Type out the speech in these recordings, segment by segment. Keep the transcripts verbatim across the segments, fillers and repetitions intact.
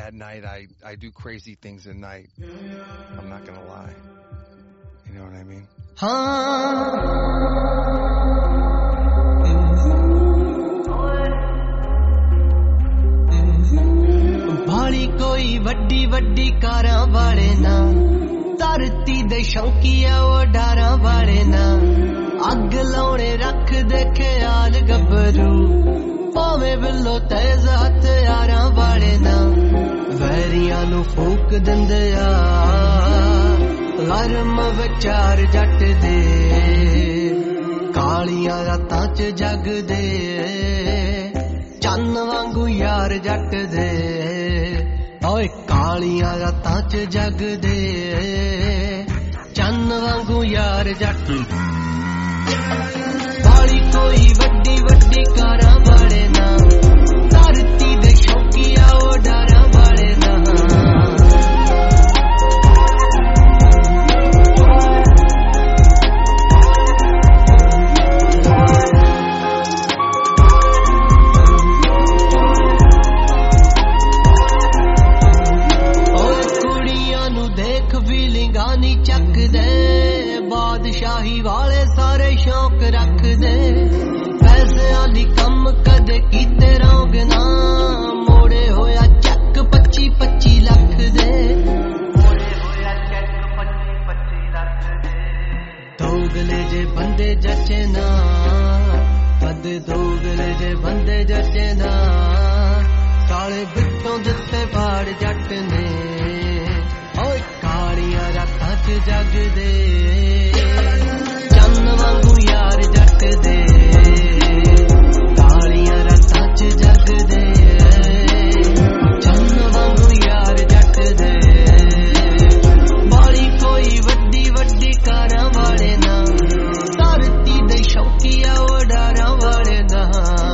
at night I, I do crazy things at night. I'm not gonna lie. You know what I mean? भाली कोई वड्डी वड्डी कारां वाले ना धरती दे शौकीया ओ डारां वाले ना अग लाउणे रख दे ख्याल गबरू भावें बिल्लो तेज हथियारां वाले ना वैरियां नू फूक दिंदे आ गरम विचार जट दे कालियां रातां च जगदे चन्न वांगू यार जट दे ओए कालियां रातां च जगदे चन्न वांगू यार जट बाली कोई वड्डी वड्डी कारां वाले ना धरती दे शौकीया ओ डारां वाले ना शाही वाले सारे शौक रख दे पैसे आली कम कदे कीते रहोग ना मोड़े होया चक पच्ची पच्ची लख दे मोड़े होया चक पच्ची पच्ची लख दे दोगले जे बंदे जचे ना कद दोगले जे बंदे जचे ना काले बिट्टों दिते फाड़ जट ने ओए कालियां रातां च जग दे वांगू यार जट दे कालियां रातां च जग दे चन्न वांगू यार जट दे बाली कोई वड्डी वड्डी कारां वाले ना धरती दे शौकीया ओ डारां वाले ना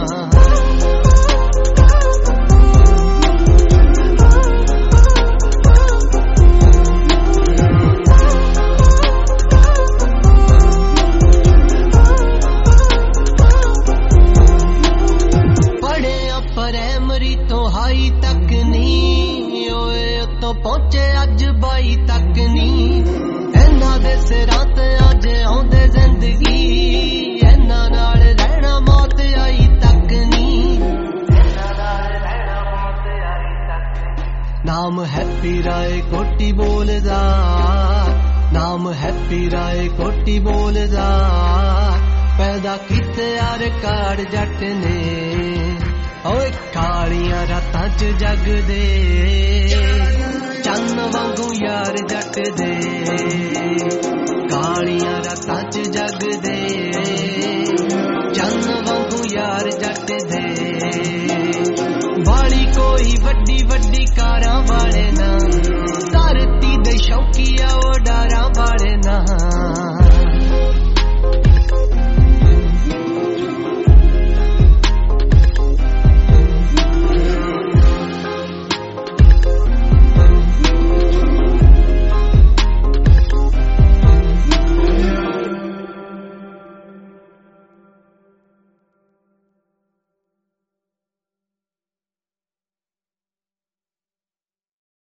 पहुंचे अज बाई तक नी इन्हां दे सिरां ते अज आउंदे जिंदगी इन्हां नाल रहना मौत आई तक नी इन्हां नाल रहना मौत आई तक नाम हैप्पी राय कोटी बोलदा नाम हैप्पी राय कोटी बोलदा पैदा कीते यार काड़ जट ने ओए कालियां रातां च जग दे चन्न वांगू यार जट दे कालियां रातां च जग दे